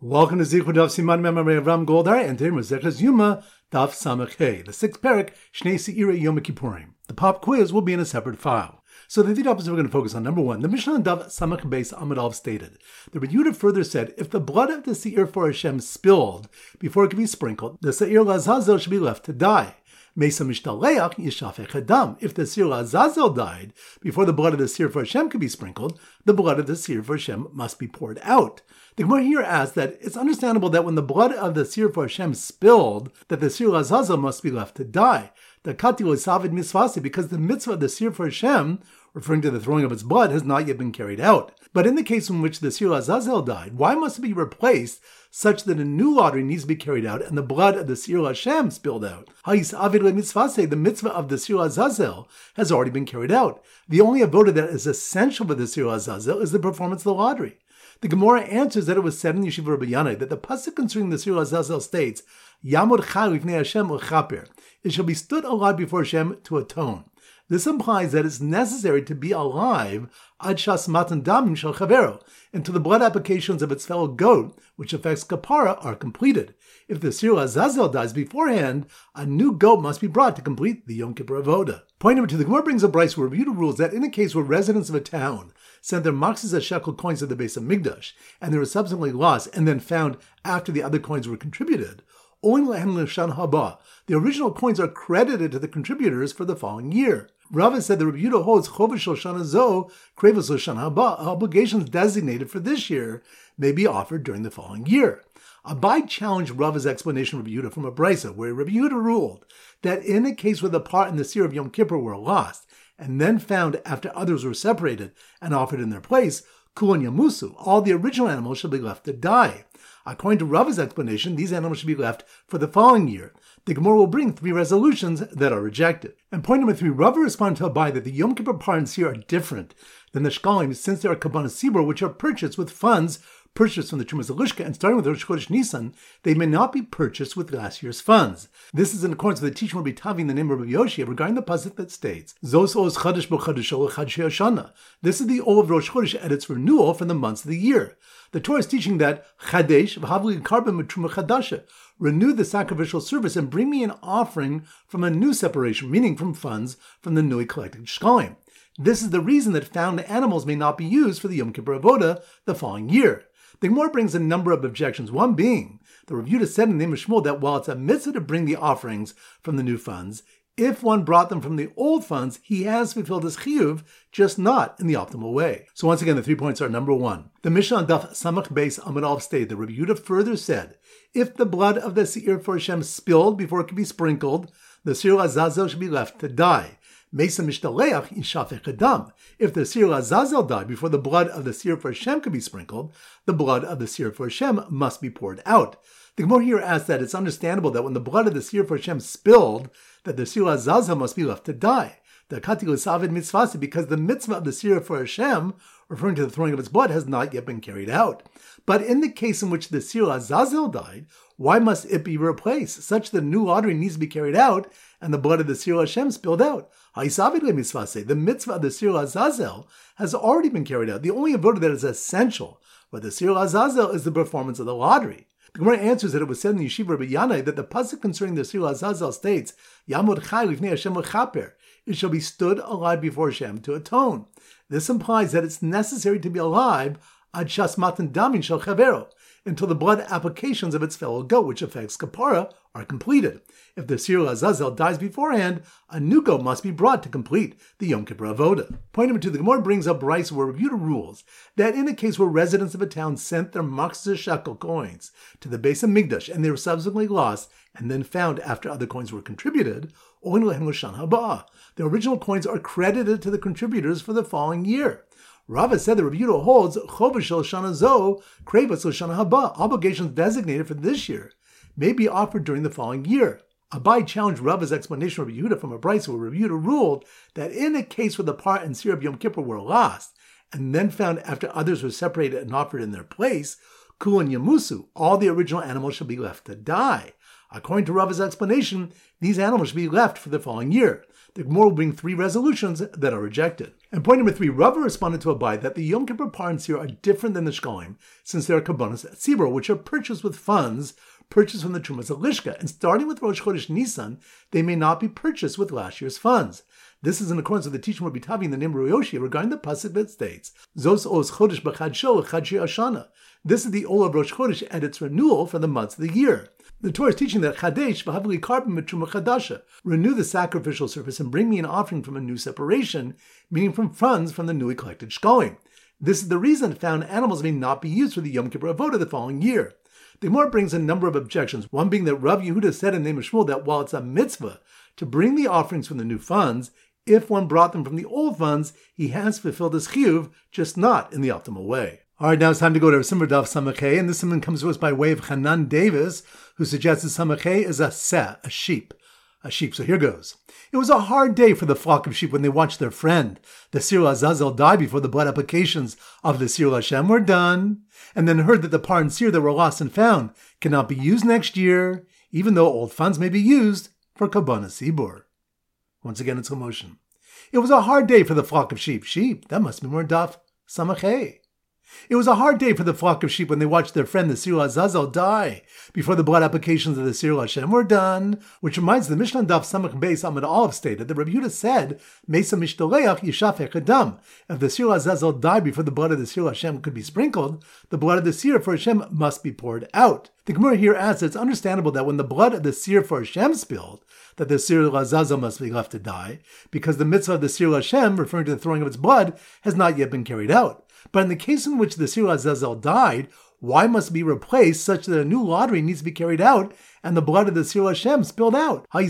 Welcome to Zichud Daf Siman Memamei Avram Goldar and today Maseches Yuma Daf Samach Hey, the sixth parak Shnei Seira Yom Kippurim. The pop quiz will be in a separate file. So the three topics we're going to focus on. Number one, the Mishnah Daf Samach Beis Amud Aleph stated. The Rebbe Yehuda further said, if the blood of the Seir for Hashem spilled before it could be sprinkled, the Seir Lazazel should be left to die. Mesa Mishtaleach Yishafech Hadam. If the Seir Azazel died before the blood of the Seir for Hashem could be sprinkled, the blood of the Seir for Hashem must be poured out. The Gemara here asks that it's understandable that when the blood of the Seir for Hashem spilled, that the Seir Azazel must be left to die. The Kati Savid Misvasi, because the mitzvah of the Seir for Hashem, referring to the throwing of its blood, has not yet been carried out. But in the case in which the Seir Azazel died, why must it be replaced such that a new lottery needs to be carried out and the blood of the Seir Hashem spilled out? The mitzvah of the Seir Azazel has already been carried out. The only avoda that is essential for the Seir Azazel is the performance of the lottery. The Gemara answers that it was said in Yeshiva Rabbi Yanai that the pasuk concerning the Seir Azazel states, Yamod chai lifnei Hashem l'chaper. It shall be stood alive before Hashem to atone. This implies that it's necessary to be alive ad shas matan damim shel chavero, until the blood applications of its fellow goat, which affects kapara, are completed. If the Seir Azazel dies beforehand, a new goat must be brought to complete the Yom Kippur avoda. Point number two, the Gemara brings a brayso where Rebbe Yehuda rules that in a case where residents of a town sent their maxis shekel coins to the base of Migdash, and they were subsequently lost and then found after the other coins were contributed, the original coins are credited to the contributors for the following year. Rava said the Rebbe Yehuda holds chovash shel shana zo, krevos shel shana haba, obligations designated for this year may be offered during the following year. Abai challenged Rava's explanation of Rebbe Yehuda from a brayso, where Rebbe Yehuda ruled that in a case where the part and the seer of Yom Kippur were lost and then found after others were separated and offered in their place, kulan yamusu, all the original animals should be left to die. According to Rava's explanation, these animals should be left for the following year. The Gemara will bring three resolutions that are rejected. And point number three, Rava responded to Abai that the Yom Kippur par and seer are different than the shkalim, since they are kabbanas sibur, which are purchased with funds purchased from the Trumas Elishka, and starting with Rosh Chodesh Nisan, they may not be purchased with last year's funds. This is in accordance with the teaching Rabbi Tavi in the name of Rabbi Yoshia regarding the pasuk that states, Zos Oz Chadesh Bo Chadeshol Chadshei Hashanah. This is the Ol of Rosh Chodesh at its renewal for the months of the year. The Torah is teaching that Chadesh V'Havli Karban Mitruma Chadasha, renew the sacrificial service and bring me an offering from a new separation, meaning from funds from the newly collected shkalim. This is the reason that found animals may not be used for the Yom Kippur avoda the following year. The Gemara brings a number of objections, one being, the Rebbe Yehuda said in the name of Shmuel that while it's a mitzvah to bring the offerings from the new funds, if one brought them from the old funds, he has fulfilled his chiyuv, just not in the optimal way. So once again, the 3 points are: number one, the Mishnah on Daf Samach Beis Amud Aleph stated that Rebbe Yehuda further said, if the blood of the Seir for Hashem spilled before it could be sprinkled, the Seir Azazel should be left to die. Mesa Mishtaleach Yishafech Hadam. If the Seir Azazel died before the blood of the Seir for Hashem could be sprinkled, the blood of the Seir for Hashem must be poured out. The Gemara here asks that it's understandable that when the blood of the Seir for Hashem spilled, that the Seir Azazel must be left to die. The Kati Savid Mitzvasi, because the mitzvah of the Seir for Hashem, referring to the throwing of its blood, has not yet been carried out. But in the case in which the Seir Azazel died, why must it be replaced, such that a new lottery needs to be carried out and the blood of the Seir Hashem spilled out? The mitzvah of the Seir Azazel has already been carried out. The only avoda that is essential for the Seir Azazel is the performance of the lottery. The Gemara answers that it was said in the Yeshiva Rabbi Yanai that the pasuk concerning the Seir Azazel states, Yamod chai lifnei Hashem l'chaper. It shall be stood alive before Hashem to atone. This implies that it's necessary to be alive ad shas matan damin shel chavero, until the blood applications of its fellow goat, which affects kapara, are completed. If the Seir Azazel dies beforehand, a new goat must be brought to complete the Yom Kippur avoda. Point number two, the Gemara brings up brayso where Rebbe Yehuda rules that in a case where residents of a town sent their maxis shekel coins to the base of Migdash and they were subsequently lost and then found after other coins were contributed, the original coins are credited to the contributors for the following year. Rava said that Rebbe Yehuda holds chovash shel shana zo, krevos shel shana haba, obligations designated for this year may be offered during the following year. Abai challenged Rava's explanation of Rebbe Yehuda from a brayso where Rebbe Yehuda ruled that in a case where the part and seer of Yom Kippur were lost and then found after others were separated and offered in their place, kulan yamusu, all the original animals shall be left to die. According to Rava's explanation, these animals should be left for the following year. The Gemara will bring 3 resolutions that are rejected. And point number 3, Rava responded to Abai that the Yom Kippur Par and Sir are different than the Shkolim, since they are Kabbanas Tzibur, which are purchased with funds purchased from the Trumas of Lishka, and starting with Rosh Chodesh Nisan, they may not be purchased with last year's funds. This is in accordance with the teaching of Rabbi Tavi in the name of Yoshi regarding the pasuk that states, Zos Oz Chodesh B'Chad Sho Echad Shei Ashana. This is the Ol of Rosh Chodesh and its renewal for the months of the year. The Torah is teaching that Chadesh v'havli karpim mitruma chadasha, renew the sacrificial service and bring me an offering from a new separation, meaning from funds from the newly collected shkolim. This is the reason found animals may not be used for the Yom Kippur Avodah the following year. The Gemara brings a number of objections, one being that Rav Yehuda said in the name of Shmuel that while it's a mitzvah to bring the offerings from the new funds, if one brought them from the old funds, he has fulfilled his chiyuv, just not in the optimal way. All right, now it's time to go to Simmer Daf Samachay, and this simon comes to us by way of Hanan Davis, who suggests that Samachay is a seh, a sheep. So here goes. It was a hard day for the flock of sheep when they watched their friend, the Sirul Azazel, die before the blood applications of the Sirul Hashem were done, and then heard that the par and sir that were lost and found cannot be used next year, even though old funds may be used for Kabbanas Tzibur. Once again, it's commotion. It was a hard day for the flock of sheep. Sheep, that must be more Daf Samachay. It was a hard day for the flock of sheep when they watched their friend the Sirul Azazel die before the blood applications of the Sirul Hashem were done, which reminds the Mishnah Daf Samach Beis Amud Aleph stated that Rabbi Yehuda said, Mesa Mishtoleach Yishafech Adam. If the Sirul Azazel died before the blood of the Sirul Hashem could be sprinkled, the blood of the Sir for Hashem must be poured out. The Gemara here adds that it's understandable that when the blood of the Sir for Hashem spilled, that the Sirul Azazel must be left to die, because the mitzvah of the Sirul Hashem, referring to the throwing of its blood, has not yet been carried out. But in the case in which the Sirul Azazel died, why must it be replaced such that a new lottery needs to be carried out and the blood of the Sirul Hashem spilled out? The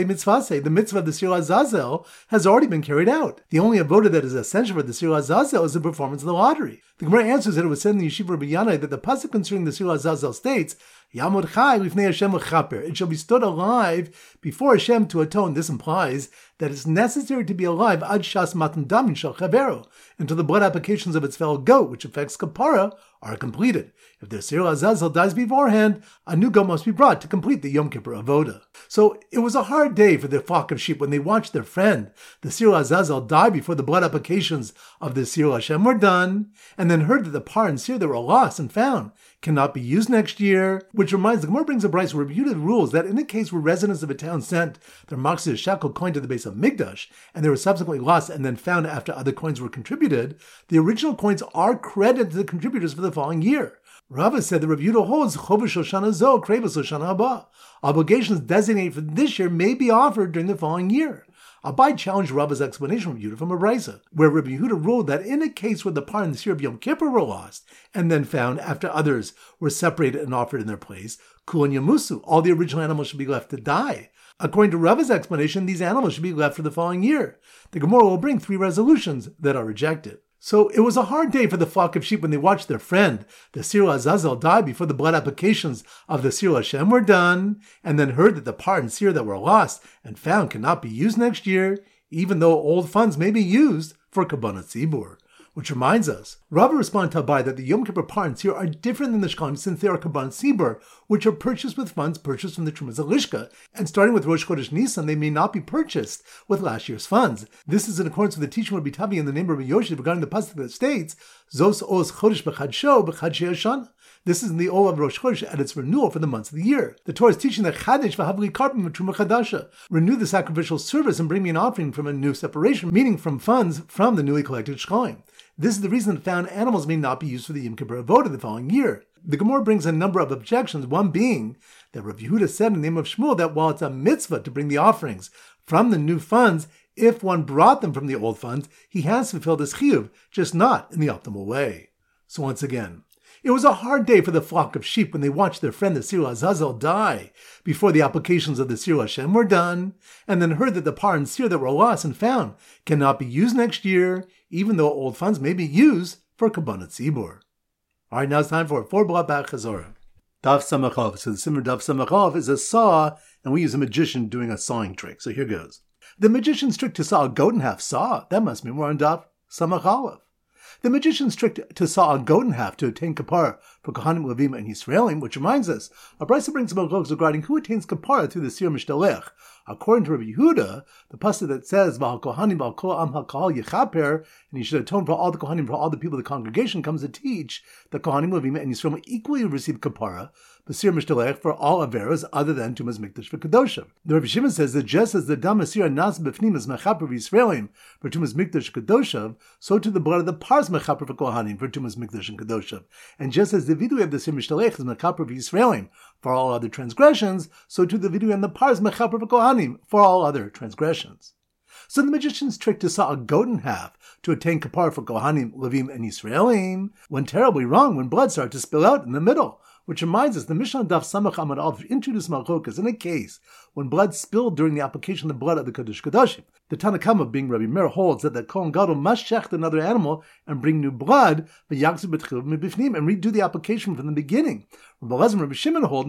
mitzvah of the Sirul Azazel has already been carried out. The only avodah that is essential for the Sirul Azazel is the performance of the lottery. The Gemara answers that it was said in the Yeshiva Rabbi Yanai that the pasuk concerning the Sirul Azazel states, Yamod Chai lifnei Hashem l'chaper. It shall be stood alive before Hashem to atone. This implies that it's necessary to be alive ad shas matan damin shel chavero, until the blood applications of its fellow goat, which affects kapara, are completed. If the Sirul Azazel dies beforehand, a new goat must be brought to complete the Yom Kippur Avodah. So it was a hard day for the flock of sheep when they watched their friend, the Sirul Azazel, die before the blood applications of the Sirul Hashem were done, and then heard that the par and sir that were lost and found cannot be used next year, which reminds the Gemara brings a brayso where Rabbi Yehuda rules that in the case where residents of a town sent their machzir shekel coin to the base of Mikdash, and they were subsequently lost and then found after other coins were contributed, the original coins are credited to the contributors for the following year. Rava said that Rabbi Yehuda holds chovish Hoshana zo, kreivis Hoshana haba. Obligations designated for this year may be offered during the following year. Abai challenged Rava's explanation of Yehuda from a brayso, where Rabbi Yehuda ruled that in a case where the par and the sir of Yom Kippur were lost and then found after others were separated and offered in their place, kulan yamusu, all the original animals should be left to die. According to Rava's explanation, these animals should be left for the following year. The Gemara will bring 3 resolutions that are rejected. So it was a hard day for the flock of sheep when they watched their friend, the Sirul Azazel, die before the blood applications of the Sirul Hashem were done, and then heard that the par and sir that were lost and found cannot be used next year, even though old funds may be used for Kabbanas Tzibur. Which reminds us, Rava responded to Abai that the Yom Kippur par and sir are different than the Shkolim since they are Kabbanas Tzibur, which are purchased with funds purchased from the Trumas Lishka, and starting with Rosh Chodesh Nisan, they may not be purchased with last year's funds. This is in accordance with the teaching of Rabbi Tavi in the name of Rabbi Yoshi regarding the pasuk that states, Zos Oz Chodesh B'Chad Sho B'Chad Shei Ashana. This is in the Ol of Rosh Chodesh at its renewal for the months of the year. The Torah is teaching that Chadesh v'havli karpim mitruma chadasha, renew the sacrificial service and bring me an offering from a new separation, meaning from funds from the newly collected shkolim. This is the reason that found animals may not be used for the Yom Kippur Avodah the following year. The Gemara brings a number of objections, one being that Rav Yehuda said in the name of Shmuel that while it's a mitzvah to bring the offerings from the new funds, if one brought them from the old funds, he has fulfilled his chiyuv, just not in the optimal way. So once again, it was a hard day for the flock of sheep when they watched their friend the Sirul Azazel die before the applications of the Sirul Hashem were done, and then heard that the par and sir that were lost and found cannot be used next year, even though old funds may be used for Kabbanas Tzibur. All right, now it's time for a 4-block back chazorah. Daf Samachov. So the Simmer Daf Samachov is a saw, and we use a magician doing a sawing trick. So here goes. The magician's trick to saw a goat in half saw. That must mean we're on Daf Samachov. The magician's trick to saw a goat in half to attain kapara for Kohanim, Levim, and Yisraelim, which reminds us, a brisa brings about machlokes regarding who attains kapara through the Sir Mishtalech. According to Rabbi Yehuda, the pasuk that says V'al Kohanim V'al Kol Am HaKahal Yechaper, and he should atone for all the Kohanim, for all the people of the congregation, comes to teach that Kohanim, Levim, and Yisraelim equally receive kapara, the Sir Mishtalech, for all averos other than Tumas Mikdash v'Kedoshim. The Rabbi Shimon says that just as the Dam Asir Nas B'fnim is Mechaper v'Yisraelim for Tumas Mikdash Kedoshim, so to the blood of the Pars Mechaper v'Kohanim for Tumas Mikdash and Kedoshim. And just as the vidui of the Sir Mishtalech is Mechaper v'Yisraelim for all other transgressions, so to the vidui and the Pars Mechaper v'Kohanim for all other transgressions. So the magician's trick to saw a goat in half to attain kapara for Kohanim, Levim, and Yisraelim went terribly wrong when blood started to spill out in the middle. Which reminds us, the Mishnah Daf Samach Amud Aleph introduced malchokas in a case when blood spilled during the application of the blood of the Kodesh Kodashim. The Tanna Kama, being Rabbi Meir, holds that the Kohen Gadol must shecht another animal and bring new blood, and redo the application from the beginning. Rabbi Elazar and Rabbi Shimon hold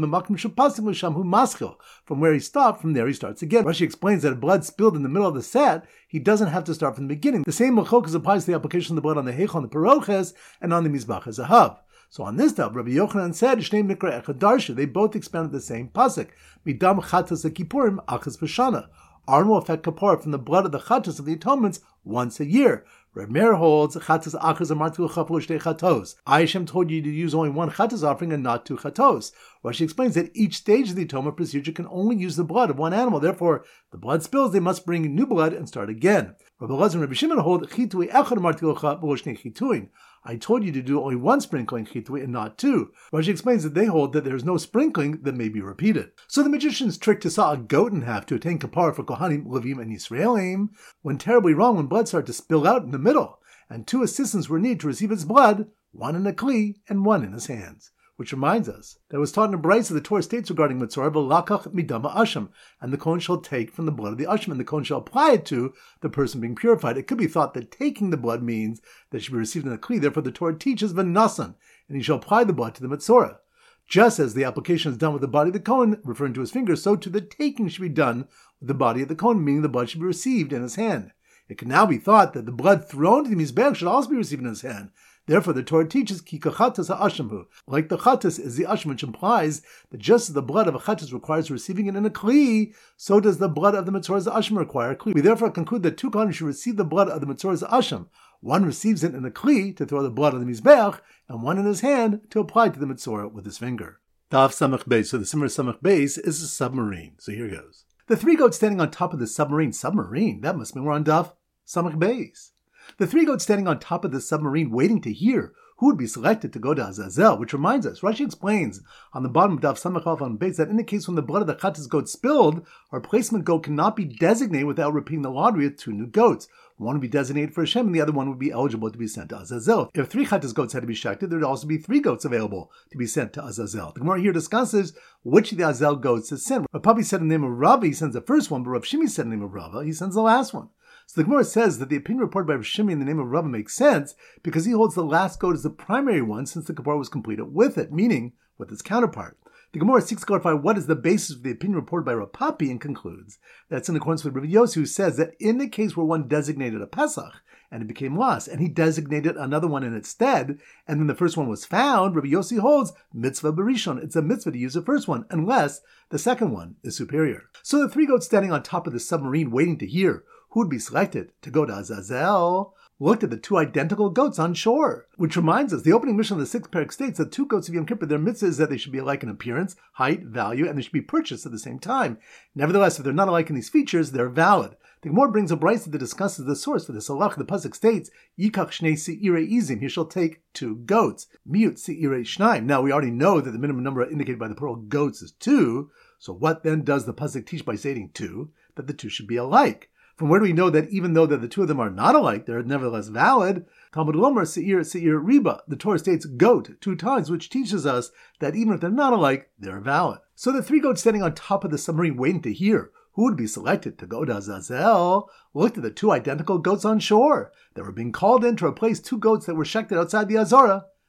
from where he stopped, from there he starts again. Rashi explains that if blood spilled in the middle of the set, he doesn't have to start from the beginning. The same malchokas applies to the application of the blood on the Heichal, the Paroches, and on the Mizbach HaZahav. So on this tab, Rabbi Yochanan said, Shnei Mikra Echad Darsha, they both expounded the same pasuk. Midam Chatas HaKippurim Achas B'Shana. Aaron will affect kapara from the blood of the Chatas of the atonements once a year. Reb Meir holds Chatas Achas Amartu Chaflo Shtei Chatos. Hashem told you to use only one Chatas offering and not two Chatos. Rashi explains that each stage of the atonement procedure can only use the blood of one animal. Therefore, the blood spills, they must bring new blood and start again. Rabbi Elazar and Rabbi Shimon hold Chitui Echad Amartu Chaflo Shtei Chituin. I told you to do only one sprinkling chitui and not two. Rashi explains that they hold that there is no sprinkling that may be repeated. So the magician's trick to saw a goat in half to attain kapara for Kohanim, Levim, and Yisraelim went terribly wrong when blood started to spill out in the middle, and two assistants were needed to receive its blood, one in a kli and one in his hands. Which reminds us that it was taught in a brisa the Torah states regarding Mitzvah, V'lakach midama asham, and the Kohen shall take from the blood of the asham, and the Kohen shall apply it to the person being purified. It could be thought that taking the blood means that it should be received in a kli. Therefore, the Torah teaches v'nasan, and he shall apply the blood to the Mitzvah. Just as the application is done with the body of the Kohen, referring to his finger, so to the taking should be done with the body of the Kohen, meaning the blood should be received in his hand. It can now be thought that the blood thrown to the Mizbeach should also be received in his hand. Therefore, the Torah teaches ki kachatas ha'ashamhu. Like the chatas is the asham, which implies that just as the blood of a chatas requires receiving it in a kli, so does the blood of the mitzvah's asham require a kli. We therefore conclude that two kohanim should receive the blood of the mitzvah's asham. One receives it in a kli to throw the blood on the mizbeach, and one in his hand to apply to the mitzvah with his finger. Daf Samach Beis. So the Simmer Samach Beis is a submarine. So here goes. The three goats standing on top of the submarine. Submarine? That must mean we're on Daf Samach Beis. The three goats standing on top of the submarine waiting to hear who would be selected to go to Azazel, which reminds us, Rashi explains on the bottom of Daf Samach Alef on Beis that in the case when the blood of the chatas goat spilled, our replacement goat cannot be designated without repeating the lottery of two new goats. One would be designated for Hashem, and the other one would be eligible to be sent to Azazel. If three chatas goats had to be shechted, there would also be three goats available to be sent to Azazel. The Gemara here discusses which of the Azazel goats to send. Rav Papi said in the name of Rava, he sends the first one, but Rav Shimi said in the name of Rava, he sends the last one. So the Gemara says that the opinion reported by Rav Shimi in the name of Rava makes sense because he holds the last goat as the primary one since the kapara was completed with it, meaning with its counterpart. The Gemara seeks to clarify what is the basis of the opinion reported by Rav Papi and concludes that it's in accordance with Rav Yossi, who says that in the case where one designated a Pesach and it became lost, and he designated another one in its stead, and then the first one was found, Rav Yossi holds mitzvah berishon. It's a mitzvah to use the first one unless the second one is superior. So the three goats standing on top of the submarine waiting to hear who would be selected to go to Azazel looked at the two identical goats on shore. Which reminds us, the opening mission of the sixth parak states that two goats of Yom Kippur, their mitzvah is that they should be alike in appearance, height, value, and they should be purchased at the same time. Nevertheless, if they're not alike in these features, they're valid. The Gemara brings a brisa that discusses the source for this halach. The pasuk states, Yikach shnei se'irei izim, he shall take two goats. Miut se'irei shnaim. Now, we already know that the minimum number indicated by the plural goats is two. So what then does the pasuk teach by stating two? That the two should be alike. From where do we know that even though that the two of them are not alike, they're nevertheless valid? Talmud Lomer Seir Riba. The Torah states goat 2 times, which teaches us that even if they're not alike, they're valid. So the three goats standing on top of the submarine waiting to hear who would be selected to go to Azazel looked at the two identical goats on shore that were being called in to replace two goats that were shechted outside the Azara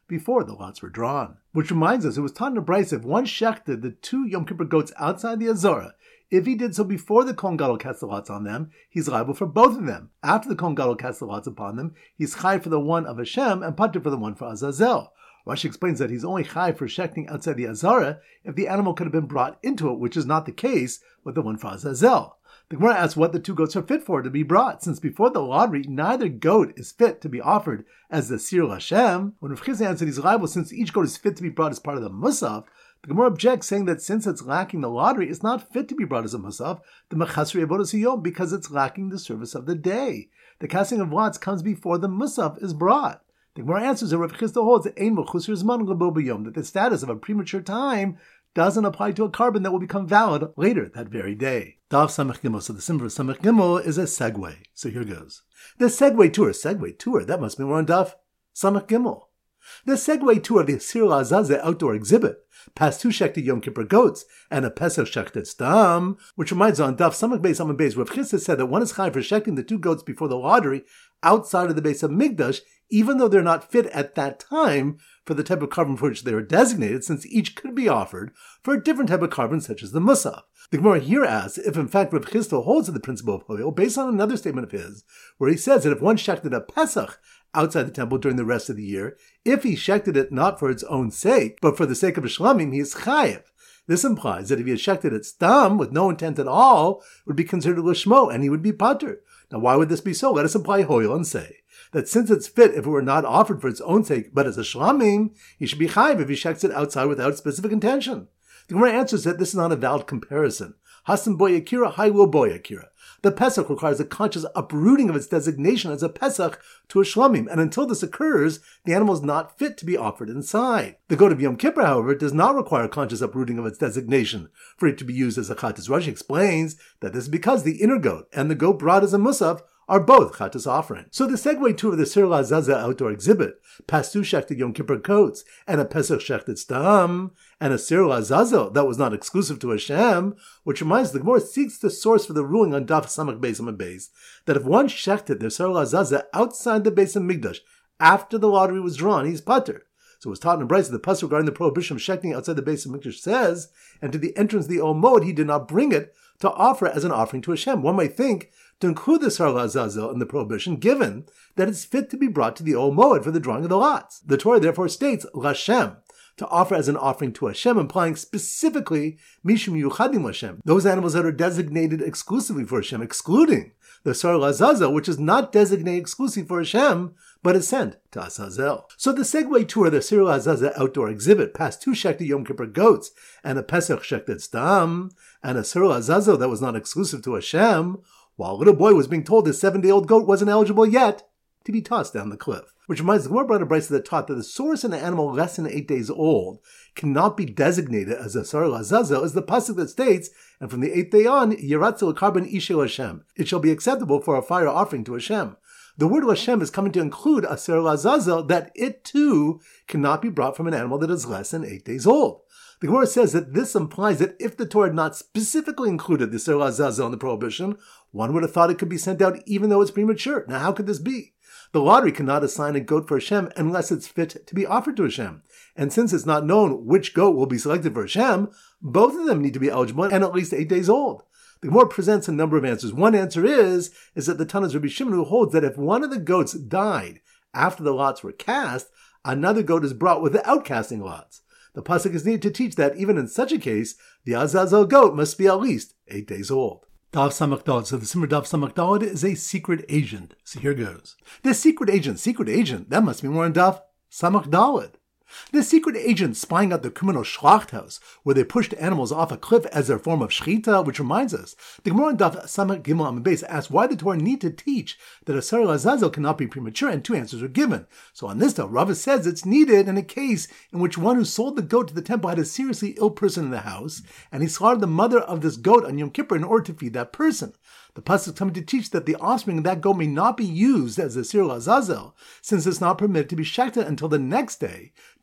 before the lots were drawn. Which reminds us, it was taught in a brayso, if one shechted the 2 Yom Kippur goats outside the Azara, if he did so before the Kohen Gadol cast the lots on them, he's liable for both of them. After the Kohen Gadol cast the lots upon them, he's chai for the one of Hashem and pater for the one for Azazel. Rashi explains that he's only chai for shechting outside the Azara if the animal could have been brought into it, which is not the case with the one for Azazel. The Gemara asks what the 2 goats are fit for to be brought, since before the lottery, neither goat is fit to be offered as the Sir Hashem. When Rav Chisda answered he's liable since each goat is fit to be brought as part of the Musaf, the Gemara objects, saying that since it's lacking the lottery, it's not fit to be brought as a Musaf, the Mechasri Avodas Yom, because it's lacking the service of the day. The casting of lots comes before the Musaf is brought. The Gemara answers that Rav Chisda holds that Ein Mechusir Zman Lebo B'Yom, that the status of a premature time doesn't apply to a carbon that will become valid later that very day. Daf Samech Gimel. So the symbol of Samech Gimel is a segue. So here goes. The Segway tour, that must be more on Daf Samech Gimel. The Segway tour of the Sir Azazeh outdoor exhibit past 2 shechted Yom Kippur goats and a Pesach shechted stam, which reminds on Daf Samech Beis Amud Beis, Rav Chisda said that one is chai for shechting the 2 goats before the lottery outside of the base of Migdash, even though they're not fit at that time for the type of carbon for which they were designated, since each could be offered for a different type of carbon, such as the Musaf. The Gemara here asks if in fact Rav Chisda holds to the principle of Hoyel based on another statement of his, where he says that if one shechted a Pesach outside the temple during the rest of the year, if he shechted it not for its own sake, but for the sake of a shlamim, he is chayiv. This implies that if he had shechted it stam with no intent at all, it would be considered lishmo, and he would be pater. Now why would this be so? Let us apply Hoyel and say that since it's fit if it were not offered for its own sake, but as a shlamim, he should be chayiv if he shechts it outside without specific intention. The Gemara answers that this is not a valid comparison. Hasan boy akira, Hailu boy akira. The Pesach requires a conscious uprooting of its designation as a Pesach to a shlamim, and until this occurs, the animal is not fit to be offered inside. The goat of Yom Kippur, however, does not require a conscious uprooting of its designation for it to be used as a chatas. Rashi explains that this is because the inner goat and the goat brought as a musaf are both chatas offering. So the Segway tour of the Sir Azazeh outdoor exhibit, past 2 shechted Yom Kippur goats, and a Pesach shechted stam, and a Sir Azazel that was not exclusive to Hashem, which reminds the Gemara seeks the source for the ruling on Daf Samech Beis Amud Beis, that if one shechted the Sir Azazeh outside the base of Migdash after the lottery was drawn, he's pater. So it was taught in Brayso, the pasuk regarding the prohibition of shechting outside the base of Migdash says, and to the entrance of the Ol Moed he did not bring it to offer as an offering to Hashem. One might think to include the Sar Azazel in the prohibition, given that it's fit to be brought to the Ol Moed for the drawing of the lots. The Torah therefore states, Lashem, to offer as an offering to Hashem, implying specifically Mishum Yuchadim Hashem, those animals that are designated exclusively for Hashem, excluding the Sar Azazel, which is not designated exclusively for Hashem, but is sent to Azazel. So the Segway tour of the Sir Azazel outdoor exhibit past 2 shechted Yom Kippur goats and a Pesach shechted stam, and a Sir Azazel that was not exclusive to Hashem, while a little boy was being told his 7-day-old goat wasn't eligible yet to be tossed down the cliff. Which reminds the Gemara brought a brayso that taught that the source in an animal less than 8 days old cannot be designated as a Sar Azazel, is the pasuk that states, and from the 8th day on, Yeratzel Karban Ishel Hashem, it shall be acceptable for a fire offering to Hashem. The word Hashem is coming to include a Sar Azazel, that it too cannot be brought from an animal that is less than 8 days old. The Gemara says that this implies that if the Torah had not specifically included the Sar Azazel in the prohibition, one would have thought it could be sent out even though it's premature. Now how could this be? The lottery cannot assign a goat for Hashem unless it's fit to be offered to Hashem. And since it's not known which goat will be selected for Hashem, both of them need to be eligible and at least 8 days old. The Gemara presents a number of answers. One answer is that the Tana's Rabbi Shimon, who holds that if one of the goats died after the lots were cast, another goat is brought without casting lots. The pasuk is needed to teach that even in such a case, the Azazel goat must be at least 8 days old. Daf Samech Daled. So the Simmer Daf Samech Daled is a secret agent. So here goes. This secret agent, that must be more in Daf Samech Daled. The secret agent spying out the criminal Schlachthaus, where they pushed animals off a cliff as their form of shechita, which reminds us, the Gemara in Daf Samech Gimel Amud Beis asks why the Torah need to teach that a Sar Azazel cannot be premature, and 2 answers are given. So on this Daf, Rava says it's needed in a case in which one who sold the goat to the temple had a seriously ill person in the house, and he slaughtered the mother of this goat on Yom Kippur in order to feed that person. The pasuk is coming to teach that the offspring of that goat may not be used as a Sir Azazel, since it's not permitted to be shechted until the next day,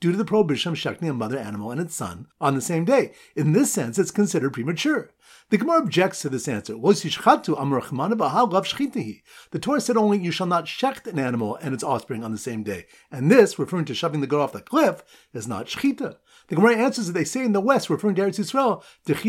due to the prohibition of shechting a mother animal and its son on the same day. In this sense, it's considered premature. The Gemara objects to this answer. The Torah said only you shall not shecht an animal and its offspring on the same day. And this, referring to shoving the goat off the cliff, is not shechita. The Gemara answers that they say in the West, referring to Eretz Yisrael,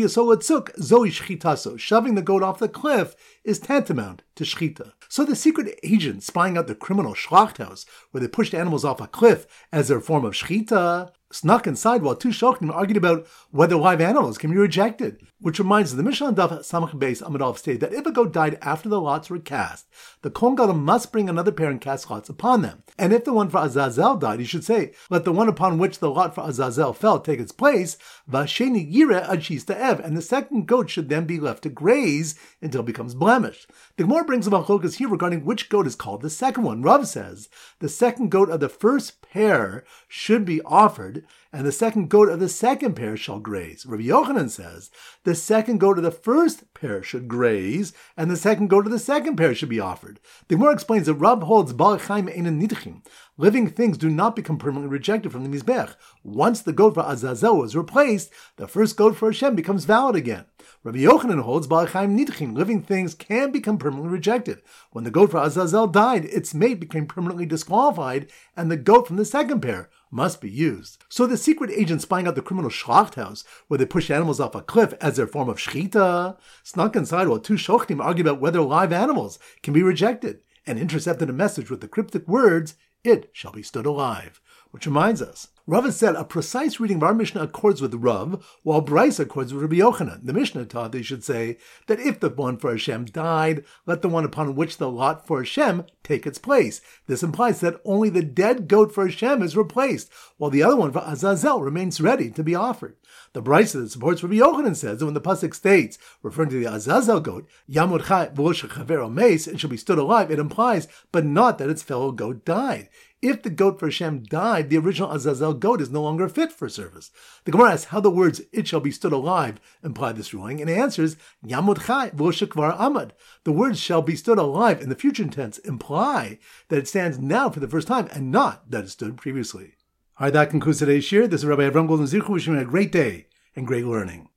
shoving the goat off the cliff is tantamount to shechita. So the secret agent spying out the criminal Schlachthaus, where they pushed animals off a cliff as their form of shechita, snuck inside while two shochem argued about whether live animals can be rejected. Which reminds us, the Mishnah on Daf Samach Beis Amud Aleph stated that if a goat died after the lots were cast, the Kohen Gadol must bring another pair and cast lots upon them. And if the one for Azazel died, he should say, let the one upon which the lot for Azazel fell take its place, Vasheni Yireh ad Shista Ev, and the second goat should then be left to graze until it becomes blemished. The Gemara brings about machlokas here regarding which goat is called the second one. Rav says the second goat of the first pair should be offered, and the second goat of the second pair shall graze. Rabbi Yochanan says the second goat of the first pair should graze, and the second goat of the second pair should be offered. The Gemara explains that Rav holds Baal Chaim Einan Nidchim. Living things do not become permanently rejected from the Mizbech. Once the goat for Azazel was replaced, the first goat for Hashem becomes valid again. Rabbi Yochanan holds Baal Chaim Nidchim. Living things can become permanently rejected. When the goat for Azazel died, its mate became permanently disqualified, and the goat from the second pair must be used. So the secret agent spying out the criminal Schlachthaus, where they push animals off a cliff as their form of shechita, snuck inside while two shochtim argued about whether live animals can be rejected, and intercepted a message with the cryptic words, "It shall be stood alive." Which reminds us, Rav has said a precise reading of our Mishnah accords with Rav, while Bryce accords with Rabbi Yochanan. The Mishnah taught they should say that if the one for Hashem died, let the one upon which the lot for Hashem take its place. This implies that only the dead goat for Hashem is replaced, while the other one for Azazel remains ready to be offered. The Bryce that supports Rabbi Yochanan says that when the pasuk states, referring to the Azazel goat, Yamud Chai v'lo shechaveru meis, and shall be stood alive, it implies, but not that its fellow goat died. If the goat for Hashem died, the original Azazel goat is no longer fit for service. The Gemara asks how the words "it shall be stood alive" imply this ruling, and it answers Yamud Chai v'lo shekvar amad. The words "shall be stood alive" in the future tense imply that it stands now for the first time, and not that it stood previously. All right, that concludes today's shir. This is Rabbi Avram Golden Zichu wishing you a great day and great learning.